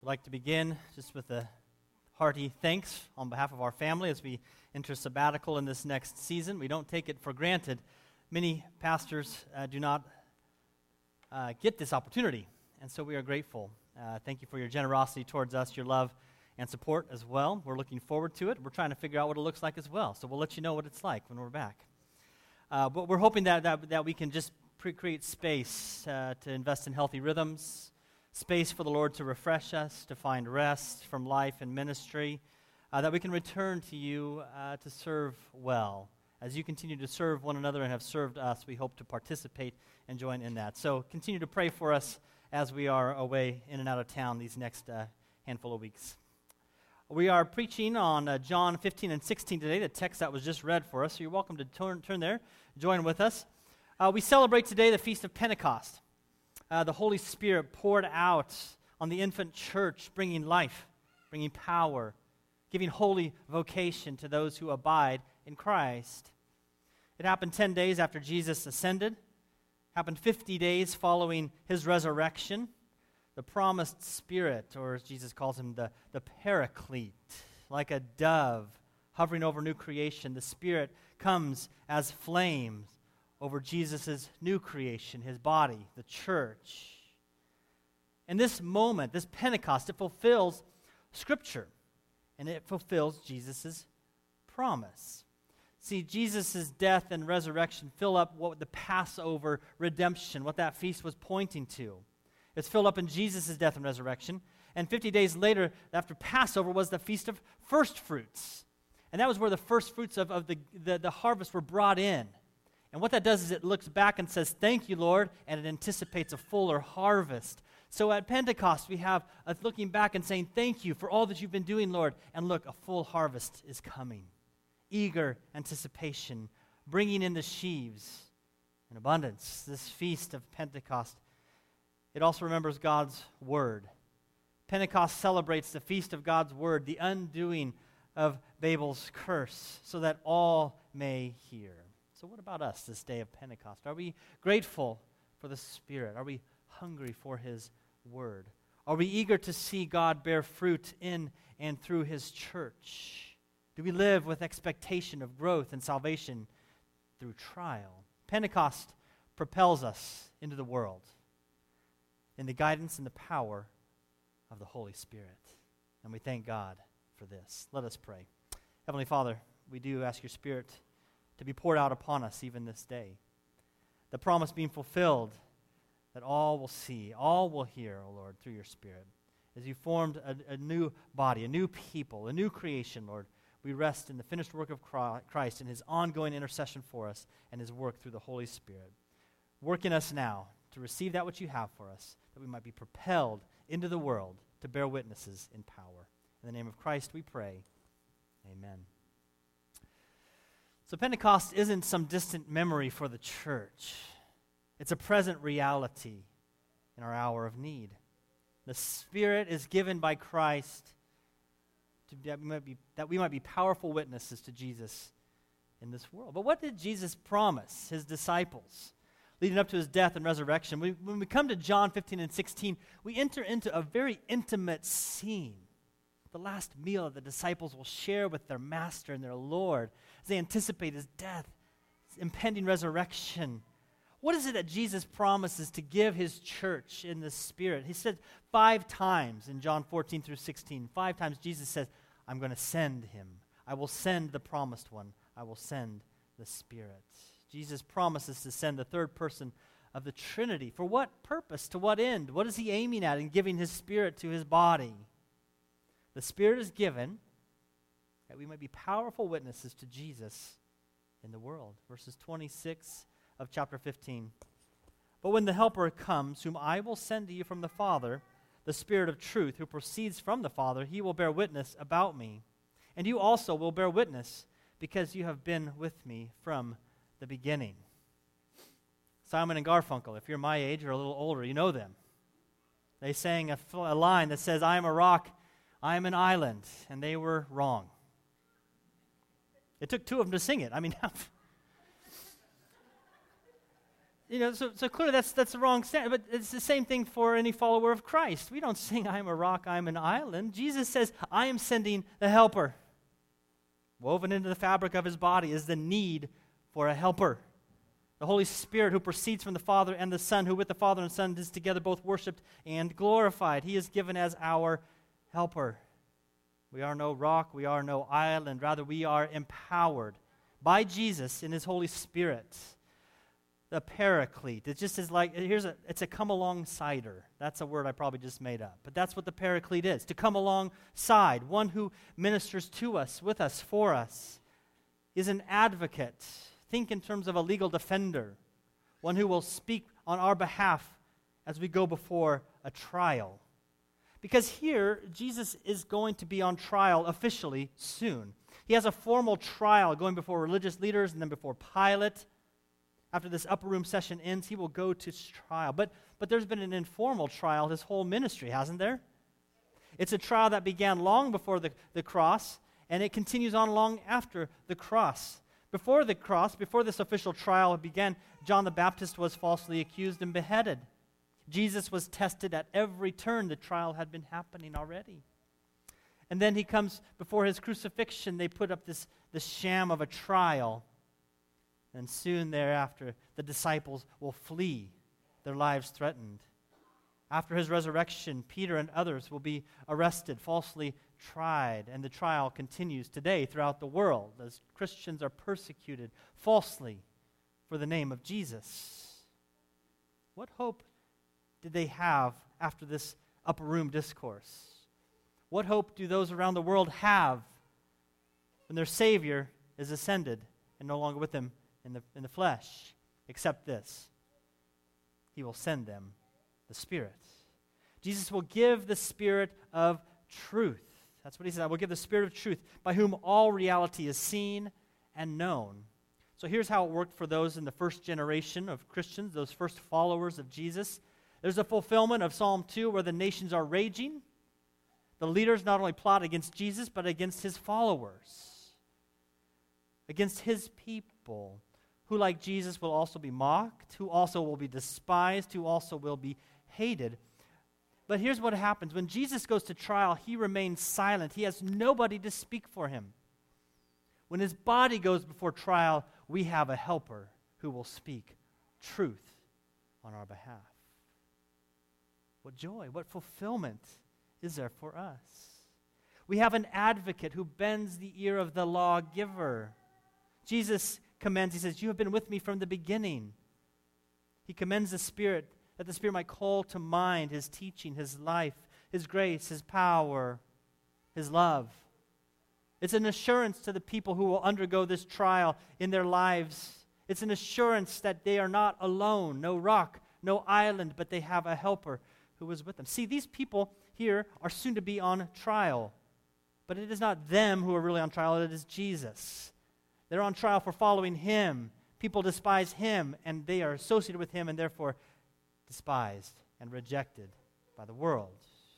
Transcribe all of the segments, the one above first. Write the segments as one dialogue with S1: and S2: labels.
S1: I'd like to begin just with a hearty thanks on behalf of our family as we enter sabbatical in this next season. We don't take it for granted. Many pastors do not get this opportunity, and so we are grateful. Thank you for your generosity towards us, your love and support as well. We're looking forward to it. We're trying to figure out what it looks like as well, so we'll let you know what it's like when we're back. But we're hoping that we can just create space to invest in healthy rhythms, space for the Lord to refresh us, to find rest from life and ministry, that we can return to you to serve well. As you continue to serve one another and have served us, we hope to participate and join in that. So continue to pray for us as we are away in and out of town these next handful of weeks. We are preaching on John 15 and 16 today, the text that was just read for us, so you're welcome to turn there, join with us. We celebrate today the Feast of Pentecost. The Holy Spirit poured out on the infant church, bringing life, bringing power, giving holy vocation to those who abide in Christ. It happened 10 days after Jesus ascended, happened 50 days following his resurrection. The promised Spirit, or as Jesus calls him, the Paraclete, like a dove hovering over new creation, the Spirit comes as flames over Jesus' new creation, his body, the church. And this moment, this Pentecost, it fulfills Scripture, and it fulfills Jesus' promise. See, Jesus' death and resurrection fill up what the Passover redemption, what that feast was pointing to. It's filled up in Jesus' death and resurrection. And 50 days later, after Passover, was the Feast of First Fruits. And that was where the first fruits of the harvest were brought in. And what that does is it looks back and says, thank you, Lord, and it anticipates a fuller harvest. So at Pentecost, we have us looking back and saying, thank you for all that you've been doing, Lord. And look, a full harvest is coming. Eager anticipation, bringing in the sheaves in abundance. This feast of Pentecost, it also remembers God's word. Pentecost celebrates the feast of God's word, the undoing of Babel's curse, so that all may hear. So what about us this day of Pentecost? Are we grateful for the Spirit? Are we hungry for his word? Are we eager to see God bear fruit in and through his church? Do we live with expectation of growth and salvation through trial? Pentecost propels us into the world in the guidance and the power of the Holy Spirit. And we thank God for this. Let us pray. Heavenly Father, we do ask your Spirit to be poured out upon us even this day. The promise being fulfilled that all will see, all will hear, O Lord, through your Spirit. As you formed a new body, a new people, a new creation, Lord, we rest in the finished work of Christ and his ongoing intercession for us and his work through the Holy Spirit. Work in us now to receive that which you have for us, that we might be propelled into the world to bear witnesses in power. In the name of Christ we pray. Amen. So Pentecost isn't some distant memory for the church. It's a present reality in our hour of need. The Spirit is given by Christ that we might be powerful witnesses to Jesus in this world. But what did Jesus promise his disciples leading up to his death and resurrection? When we come to John 15 and 16, we enter into a very intimate scene. The last meal that the disciples will share with their master and their Lord as they anticipate his death, his impending resurrection. What is it that Jesus promises to give his church in the Spirit? He said 5 times in John 14 through 16, 5 times Jesus says, I'm going to send him. I will send the promised one. I will send the Spirit. Jesus promises to send the third person of the Trinity. For what purpose? To what end? What is he aiming at in giving his Spirit to his body? The Spirit is given that we might be powerful witnesses to Jesus in the world. Verses 26 of chapter 15. But when the Helper comes, whom I will send to you from the Father, the Spirit of truth, who proceeds from the Father, he will bear witness about me. And you also will bear witness, because you have been with me from the beginning. Simon and Garfunkel, if you're my age or a little older, you know them. They sang a line that says, I am a rock, I am an island, and they were wrong. It took 2 of them to sing it. I mean, So clearly that's the wrong standard, but it's the same thing for any follower of Christ. We don't sing, I am a rock, I am an island. Jesus says, I am sending the helper. Woven into the fabric of his body is the need for a helper. The Holy Spirit who proceeds from the Father and the Son, who with the Father and Son is together both worshiped and glorified. He is given as our helper. We are no rock, we are no island. Rather, we are empowered by Jesus in his Holy Spirit. The Paraclete. It just is like, it's a come alongsider. That's a word I probably just made up. But that's what the Paraclete is, to come alongside, one who ministers to us, with us, for us, is an advocate. Think in terms of a legal defender, one who will speak on our behalf as we go before a trial. Because here, Jesus is going to be on trial officially soon. He has a formal trial going before religious leaders and then before Pilate. After this upper room session ends, he will go to trial. But there's been an informal trial his whole ministry, hasn't there? It's a trial that began long before the cross, and it continues on long after the cross. Before the cross, before this official trial began, John the Baptist was falsely accused and beheaded. Jesus was tested at every turn. The trial had been happening already. And then he comes before his crucifixion. They put up this sham of a trial. And soon thereafter, the disciples will flee, their lives threatened. After his resurrection, Peter and others will be arrested, falsely tried, and the trial continues today throughout the world as Christians are persecuted falsely for the name of Jesus. What hope did they have after this upper room discourse? What hope do those around the world have when their Savior is ascended and no longer with them in the flesh? Except this: he will send them the Spirit. Jesus will give the Spirit of truth. That's what he said. I will give the Spirit of truth, by whom all reality is seen and known. So here's how it worked for those in the first generation of Christians, those first followers of Jesus. There's a fulfillment of Psalm 2 where the nations are raging. The leaders not only plot against Jesus, but against his followers, against his people, who like Jesus will also be mocked, who also will be despised, who also will be hated. But here's what happens. When Jesus goes to trial, he remains silent. He has nobody to speak for him. When his body goes before trial, we have a helper who will speak truth on our behalf. What joy, what fulfillment is there for us? We have an advocate who bends the ear of the lawgiver. Jesus commends, he says, you have been with me from the beginning. He commends the Spirit, that the Spirit might call to mind his teaching, his life, his grace, his power, his love. It's an assurance to the people who will undergo this trial in their lives. It's an assurance that they are not alone, no rock, no island, but they have a helper who is with them. See, these people here are soon to be on trial, but it is not them who are really on trial, it is Jesus. They're on trial for following him. People despise him, and they are associated with him, and therefore despised and rejected by the world.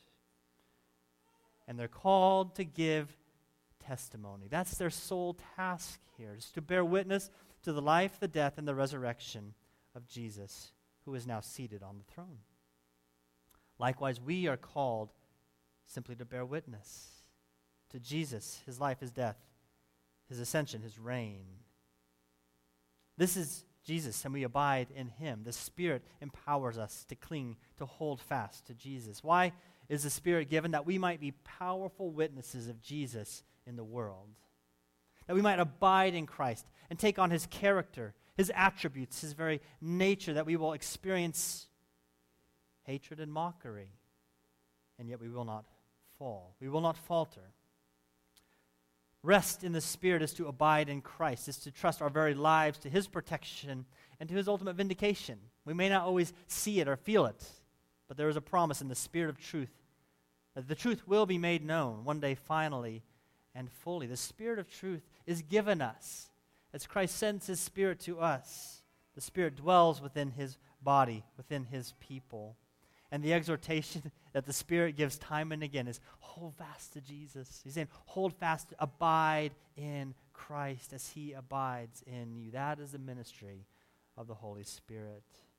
S1: And they're called to give testimony. That's their sole task here, is to bear witness to the life, the death, and the resurrection of Jesus, who is now seated on the throne. Likewise, we are called simply to bear witness to Jesus, his life, his death, his ascension, his reign. This is Jesus, and we abide in him. The Spirit empowers us to cling, to hold fast to Jesus. Why is the Spirit given? That we might be powerful witnesses of Jesus in the world. That we might abide in Christ and take on his character, his attributes, his very nature, that we will experience hatred and mockery, and yet we will not fall. We will not falter. Rest in the Spirit is to abide in Christ, is to trust our very lives to his protection and to his ultimate vindication. We may not always see it or feel it, but there is a promise in the Spirit of truth that the truth will be made known one day finally and fully. The Spirit of truth is given us as Christ sends his Spirit to us. The Spirit dwells within his body, within his people. And the exhortation that the Spirit gives time and again is hold fast to Jesus. He's saying hold fast, abide in Christ as he abides in you. That is the ministry of the Holy Spirit.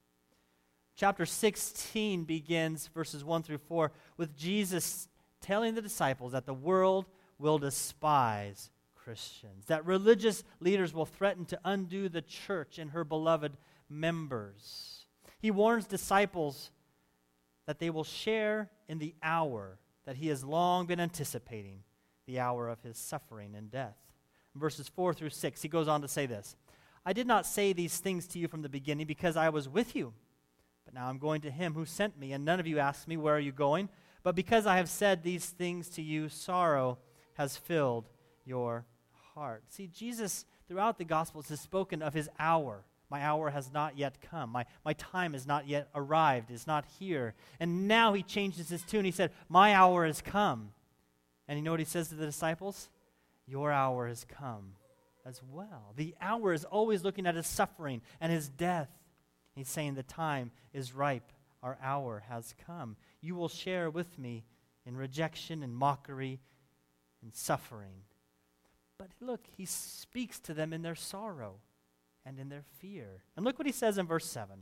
S1: Chapter 16 begins, verses 1 through 4, with Jesus telling the disciples that the world will despise Christians, that religious leaders will threaten to undo the church and her beloved members. He warns disciples that they will share in the hour that he has long been anticipating, the hour of his suffering and death. In verses 4 through 6, he goes on to say this, I did not say these things to you from the beginning because I was with you, but now I'm going to him who sent me, and none of you asked me, where are you going? But because I have said these things to you, sorrow has filled your heart. See, Jesus, throughout the Gospels, has spoken of his hour. My hour has not yet come. My time has not yet arrived, is not here. And now he changes his tune. He said, my hour has come. And you know what he says to the disciples? Your hour has come as well. The hour is always looking at his suffering and his death. He's saying the time is ripe. Our hour has come. You will share with me in rejection and mockery and suffering. But look, he speaks to them in their sorrow and in their fear. And look what he says in verse 7.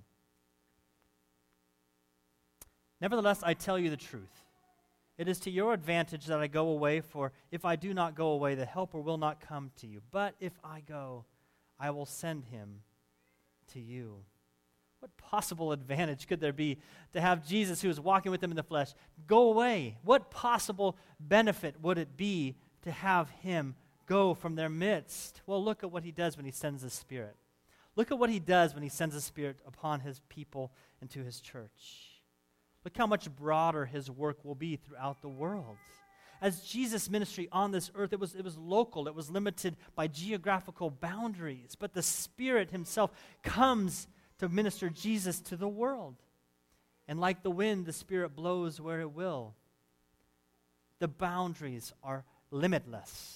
S1: Nevertheless, I tell you the truth. It is to your advantage that I go away, for if I do not go away, the Helper will not come to you. But if I go, I will send him to you. What possible advantage could there be to have Jesus, who is walking with them in the flesh, go away? What possible benefit would it be to have him go from their midst? Well, look at what he does when he sends the Spirit. Look at what he does when he sends the Spirit upon his people and to his church. Look how much broader his work will be throughout the world. As Jesus' ministry on this earth, it was local. It was limited by geographical boundaries. But the Spirit himself comes to minister Jesus to the world. And like the wind, the Spirit blows where it will. The boundaries are limitless.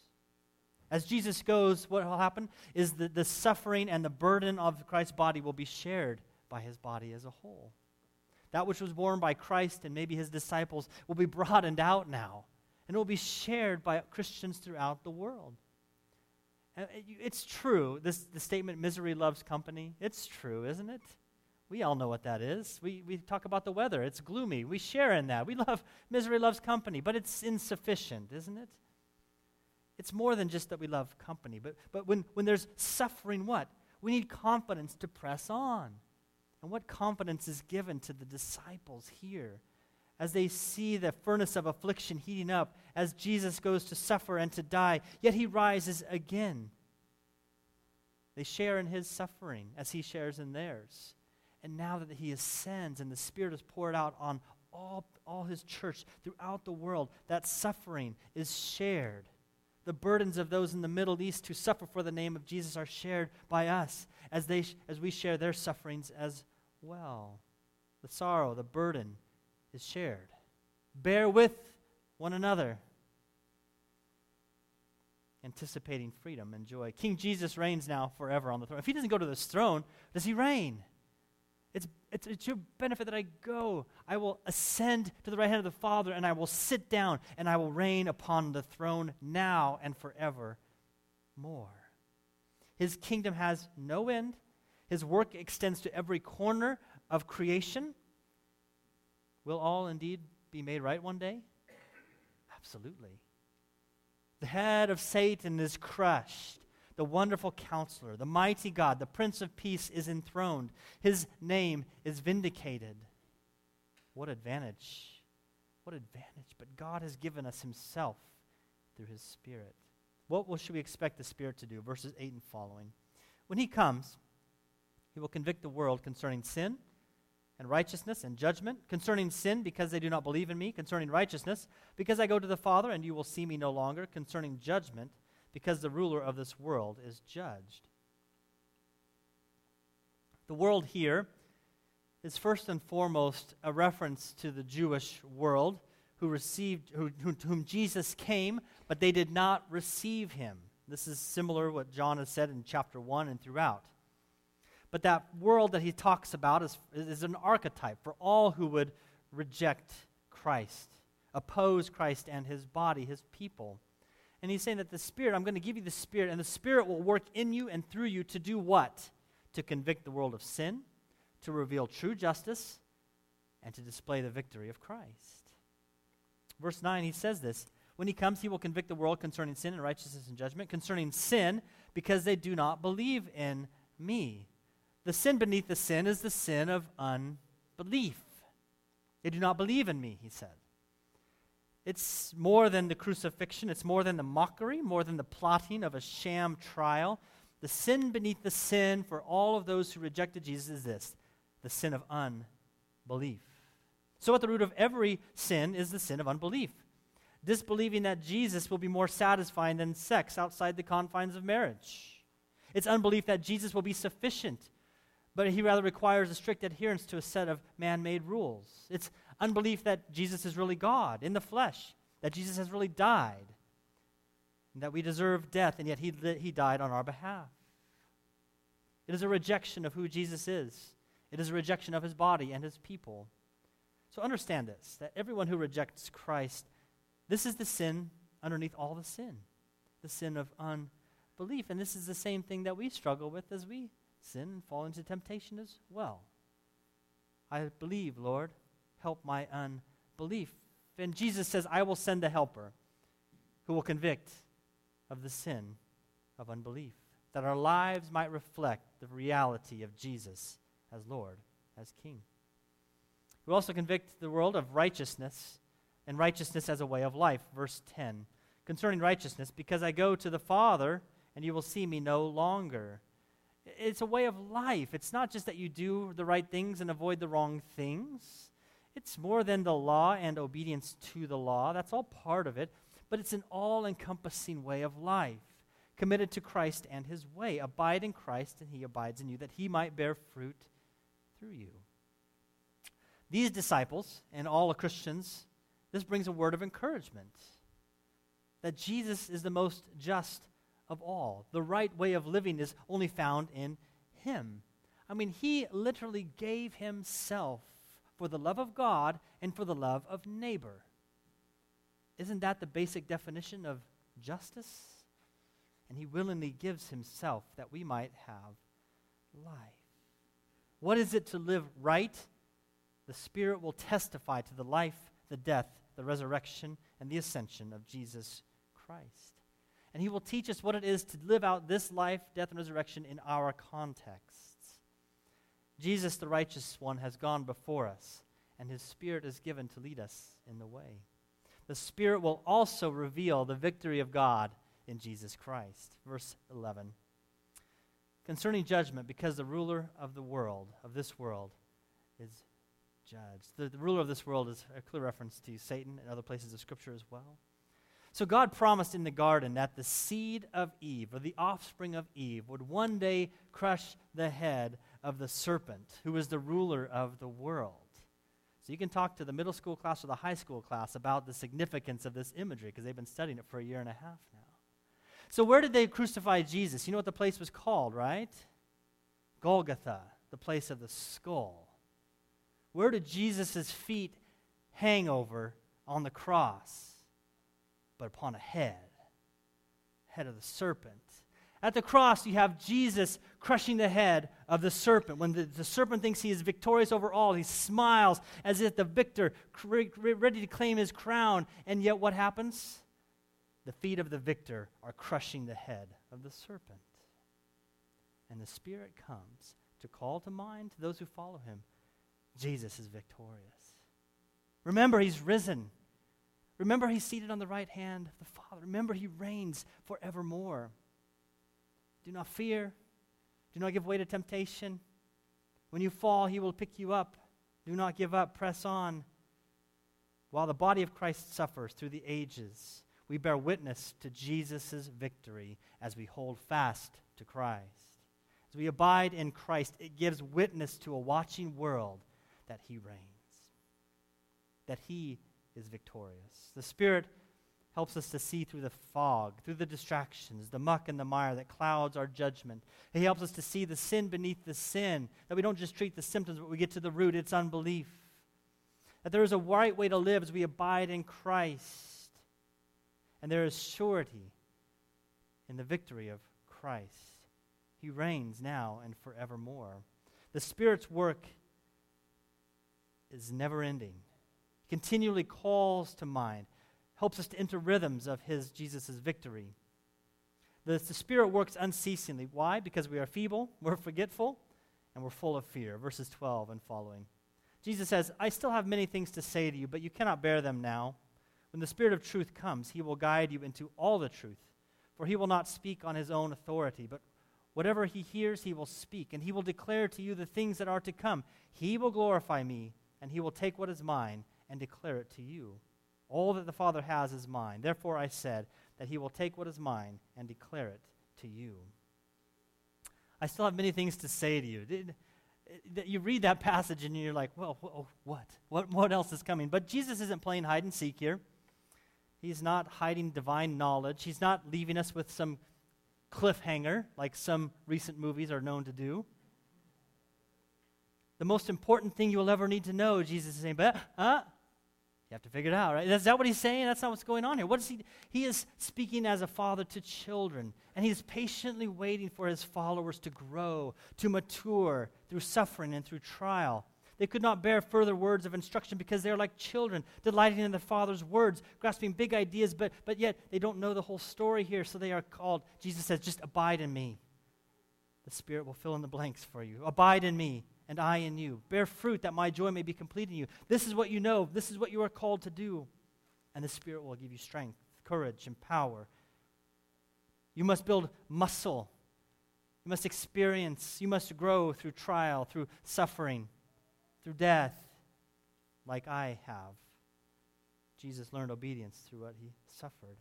S1: As Jesus goes, what will happen is the suffering and the burden of Christ's body will be shared by his body as a whole. That which was borne by Christ and maybe his disciples will be broadened out now, and it will be shared by Christians throughout the world. And it's true, the statement, misery loves company, it's true, isn't it? We all know what that is. We talk about the weather, it's gloomy. We share in that. Misery loves company, but it's insufficient, isn't it? It's more than just that we love company, but when there's suffering, what? We need confidence to press on. And what confidence is given to the disciples here as they see the furnace of affliction heating up, as Jesus goes to suffer and to die, yet he rises again. They share in his suffering as he shares in theirs. And now that he ascends and the Spirit is poured out on all his church throughout the world, that suffering is shared. The burdens of those in the Middle East who suffer for the name of Jesus are shared by us as we share their sufferings as well. The sorrow, the burden is shared. Bear with one another, anticipating freedom and joy. King Jesus reigns now forever on the throne. If he doesn't go to this throne, does he reign? It's your benefit that I go. I will ascend to the right hand of the Father, and I will sit down, and I will reign upon the throne now and forever more. His kingdom has no end. His work extends to every corner of creation. Will all indeed be made right one day? Absolutely. The head of Satan is crushed. The wonderful counselor, the mighty God, the Prince of Peace is enthroned. His name is vindicated. What advantage. What advantage. But God has given us himself through his Spirit. What should we expect the Spirit to do? Verses 8 and following. When he comes, he will convict the world concerning sin and righteousness and judgment. Concerning sin, because they do not believe in me. Concerning righteousness, because I go to the Father and you will see me no longer. Concerning judgment, because the ruler of this world is judged. The world here is first and foremost a reference to the Jewish world whom Jesus came, but they did not receive him. This is similar to what John has said in chapter 1 and throughout. But that world that he talks about is an archetype for all who would reject Christ, oppose Christ and his body, his people. And he's saying that the Spirit, I'm going to give you the Spirit, and the Spirit will work in you and through you to do what? To convict the world of sin, to reveal true justice and to display the victory of Christ. Verse 9, he says this, when he comes, he will convict the world concerning sin and righteousness and judgment, concerning sin, because they do not believe in me. The sin beneath the sin is the sin of unbelief. They do not believe in me, he said. It's more than the crucifixion. It's more than the mockery, more than the plotting of a sham trial. The sin beneath the sin for all of those who rejected Jesus is this, the sin of unbelief. So at the root of every sin is the sin of unbelief. Disbelieving that Jesus will be more satisfying than sex outside the confines of marriage. It's unbelief that Jesus will be sufficient, but he rather requires a strict adherence to a set of man-made rules. It's unbelief that Jesus is really God in the flesh, that Jesus has really died, and that we deserve death, and yet he died on our behalf. It is a rejection of who Jesus is. It is a rejection of his body and his people. So understand this, that everyone who rejects Christ, this is the sin underneath all the sin of unbelief. And this is the same thing that we struggle with as we sin and fall into temptation as well. I believe, Lord, help my unbelief. And Jesus says, I will send a helper who will convict of the sin of unbelief, that our lives might reflect the reality of Jesus as Lord, as King. We also convict the world of righteousness, and righteousness as a way of life. Verse 10, concerning righteousness, because I go to the Father, and you will see me no longer. It's a way of life. It's not just that you do the right things and avoid the wrong things. It's more than the law and obedience to the law. That's all part of it. But it's an all-encompassing way of life, committed to Christ and his way. Abide in Christ, and he abides in you, that he might bear fruit through you. These disciples, and all Christians, this brings a word of encouragement, that Jesus is the most just of all. The right way of living is only found in him. I mean, he literally gave himself for the love of God and for the love of neighbor. Isn't that the basic definition of justice? And he willingly gives himself that we might have life. What is it to live right? The Spirit will testify to the life, the death, the resurrection, and the ascension of Jesus Christ. And he will teach us what it is to live out this life, death, and resurrection in our contexts. Jesus, the righteous one, has gone before us, and his Spirit is given to lead us in the way. The Spirit will also reveal the victory of God in Jesus Christ. Verse 11. Concerning judgment, because the ruler of the world, of this world, is judged. The ruler of this world is a clear reference to Satan and other places of Scripture as well. So God promised in the garden that the seed of Eve, or the offspring of Eve, would one day crush the head of the serpent, who is the ruler of the world. So you can talk to the middle school class or the high school class about the significance of this imagery, because they've been studying it for a year and a half now. So where did they crucify Jesus? You know what the place was called, right? Golgotha, the place of the skull. Where did Jesus' feet hang over on the cross? But upon a head of the serpent. At the cross, you have Jesus crushing the head of the serpent. When the serpent thinks he is victorious over all, he smiles as if the victor, ready to claim his crown. And yet what happens? The feet of the victor are crushing the head of the serpent. And the Spirit comes to call to mind to those who follow him, Jesus is victorious. Remember, he's risen. Remember, he's seated on the right hand of the Father. Remember, he reigns forevermore. Do not fear. Do not give way to temptation. When you fall, he will pick you up. Do not give up. Press on. While the body of Christ suffers through the ages, we bear witness to Jesus' victory as we hold fast to Christ. As we abide in Christ, it gives witness to a watching world that he reigns, that he is victorious. The Spirit helps us to see through the fog, through the distractions, the muck and the mire that clouds our judgment. He helps us to see the sin beneath the sin, that we don't just treat the symptoms, but we get to the root. It's unbelief. That there is a right way to live as we abide in Christ. And there is surety in the victory of Christ. He reigns now and forevermore. The Spirit's work is never ending. He continually calls to mind, helps us to enter rhythms of Jesus' victory. The Spirit works unceasingly. Why? Because we are feeble, we're forgetful, and we're full of fear. Verses 12 and following. Jesus says, I still have many things to say to you, but you cannot bear them now. When the Spirit of truth comes, he will guide you into all the truth. For he will not speak on his own authority, but whatever he hears, he will speak, and he will declare to you the things that are to come. He will glorify me, and he will take what is mine and declare it to you. All that the Father has is mine. Therefore I said that he will take what is mine and declare it to you. I still have many things to say to you. You read that passage and you're like, well, what? What else is coming? But Jesus isn't playing hide and seek here. He's not hiding divine knowledge. He's not leaving us with some cliffhanger like some recent movies are known to do. The most important thing you will ever need to know, Jesus is saying, but you have to figure it out, right? Is that what he's saying? That's not what's going on here. What is he? He is speaking as a father to children, and he's patiently waiting for his followers to grow, to mature through suffering and through trial. They could not bear further words of instruction because they are like children, delighting in their father's words, grasping big ideas, but yet they don't know the whole story here, so they are called, Jesus says, just abide in me. The Spirit will fill in the blanks for you. Abide in me, and I in you. Bear fruit that my joy may be complete in you. This is what you know. This is what you are called to do. And the Spirit will give you strength, courage, and power. You must build muscle. You must experience. You must grow through trial, through suffering, through death, like I have. Jesus learned obedience through what he suffered.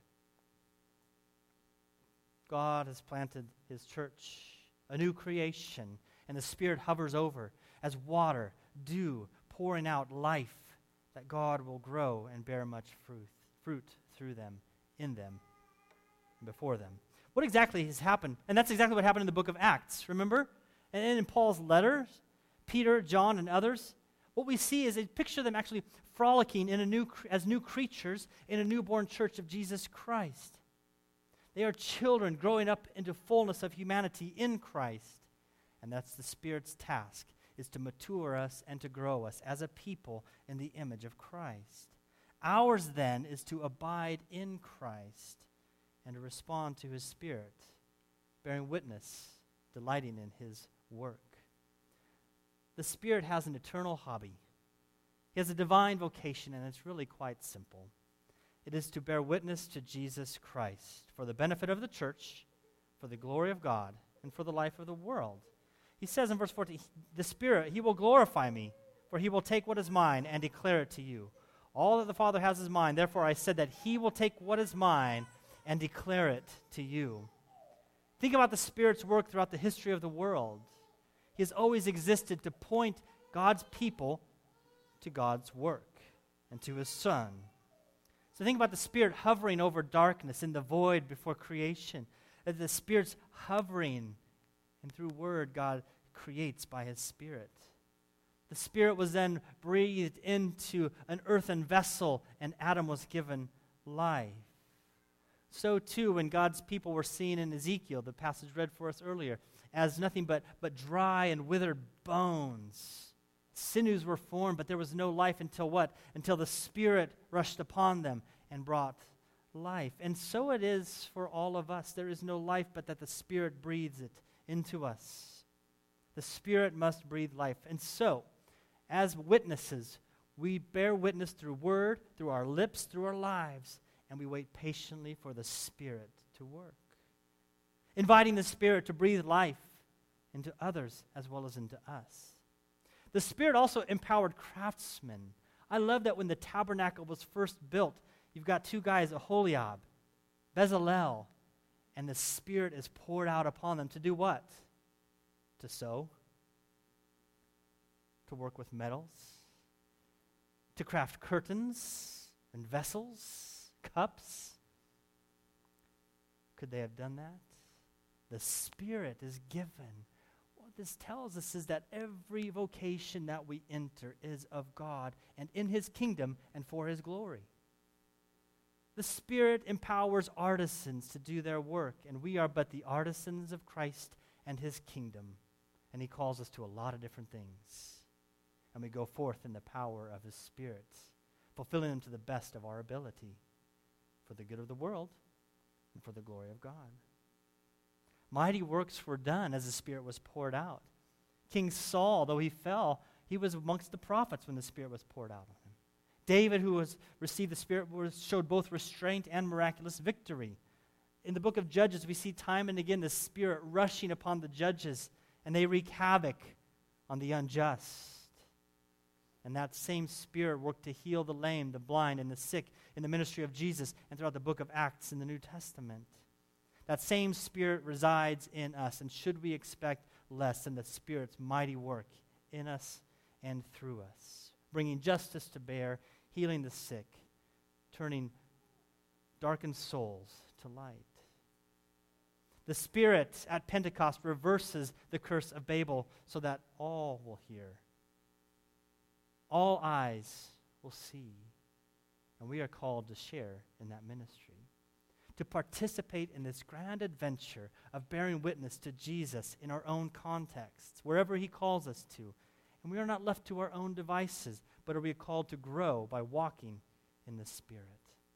S1: God has planted his church, a new creation, and the Spirit hovers over as water, dew, pouring out life that God will grow and bear much fruit through them, in them, and before them. What exactly has happened? And that's exactly what happened in the book of Acts, remember? And in Paul's letters, Peter, John, and others, what we see is a picture of them actually frolicking as new creatures in a newborn church of Jesus Christ. They are children growing up into fullness of humanity in Christ. And that's the Spirit's task, is to mature us and to grow us as a people in the image of Christ. Ours then is to abide in Christ and to respond to his Spirit, bearing witness, delighting in his work. The Spirit has an eternal hobby. He has a divine vocation, and it's really quite simple. It is to bear witness to Jesus Christ for the benefit of the church, for the glory of God, and for the life of the world. He says in verse 14, the Spirit, he will glorify me, for he will take what is mine and declare it to you. All that the Father has is mine. Therefore I said that he will take what is mine and declare it to you. Think about the Spirit's work throughout the history of the world. He has always existed to point God's people to God's work and to his Son. So think about the Spirit hovering over darkness in the void before creation. The Spirit's hovering, and through Word, God creates by his Spirit. The Spirit was then breathed into an earthen vessel, and Adam was given life. So too, when God's people were seen in Ezekiel, the passage read for us earlier, as nothing but dry and withered bones. Sinews were formed, but there was no life until what? Until the Spirit rushed upon them and brought life. And so it is for all of us. There is no life but that the Spirit breathes it into us. The Spirit must breathe life. And so, as witnesses, we bear witness through word, through our lips, through our lives, and we wait patiently for the Spirit to work. Inviting the Spirit to breathe life into others as well as into us. The Spirit also empowered craftsmen. I love that when the tabernacle was first built, you've got two guys, Aholiab, Bezalel, and the Spirit is poured out upon them to do what? To sew, to work with metals, to craft curtains and vessels, cups. Could they have done that? The Spirit is given. What this tells us is that every vocation that we enter is of God and in his kingdom and for his glory. The Spirit empowers artisans to do their work, and we are but the artisans of Christ and his kingdom. And he calls us to a lot of different things. And we go forth in the power of his Spirit, fulfilling them to the best of our ability, for the good of the world and for the glory of God. Mighty works were done as the Spirit was poured out. King Saul, though he fell, he was amongst the prophets when the Spirit was poured out on him. David, who received the Spirit, showed both restraint and miraculous victory. In the book of Judges, we see time and again the Spirit rushing upon the judges, and they wreak havoc on the unjust. And that same Spirit worked to heal the lame, the blind, and the sick in the ministry of Jesus and throughout the book of Acts in the New Testament. That same Spirit resides in us, and should we expect less than the Spirit's mighty work in us and through us, bringing justice to bear, healing the sick, turning darkened souls to light. The Spirit at Pentecost reverses the curse of Babel so that all will hear. All eyes will see. And we are called to share in that ministry, to participate in this grand adventure of bearing witness to Jesus in our own contexts, wherever he calls us to. And we are not left to our own devices, but are we called to grow by walking in the Spirit.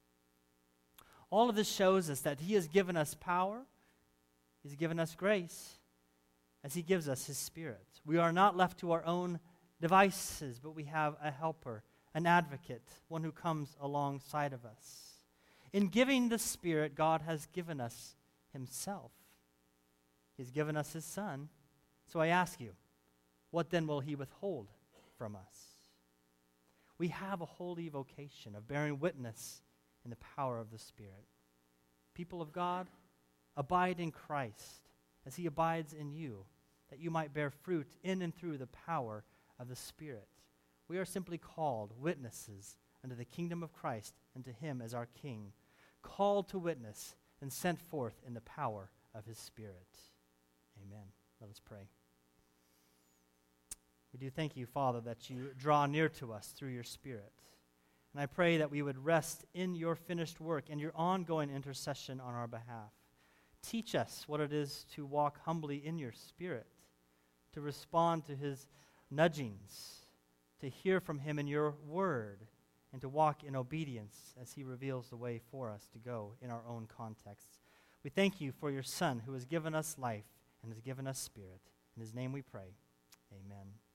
S1: All of this shows us that he has given us power, he's given us grace, as he gives us his Spirit. We are not left to our own devices, but we have a helper, an advocate, one who comes alongside of us. In giving the Spirit, God has given us himself. He's given us his Son. So I ask you, what then will he withhold from us? We have a holy vocation of bearing witness in the power of the Spirit. People of God, abide in Christ as he abides in you, that you might bear fruit in and through the power of the Spirit. We are simply called witnesses unto the kingdom of Christ and to him as our King, called to witness and sent forth in the power of his Spirit. Amen. Let us pray. We do thank you, Father, that you draw near to us through your Spirit. And I pray that we would rest in your finished work and your ongoing intercession on our behalf. Teach us what it is to walk humbly in your Spirit, to respond to his nudgings, to hear from him in your word, and to walk in obedience as he reveals the way for us to go in our own contexts. We thank you for your Son who has given us life and has given us Spirit. In his name we pray. Amen.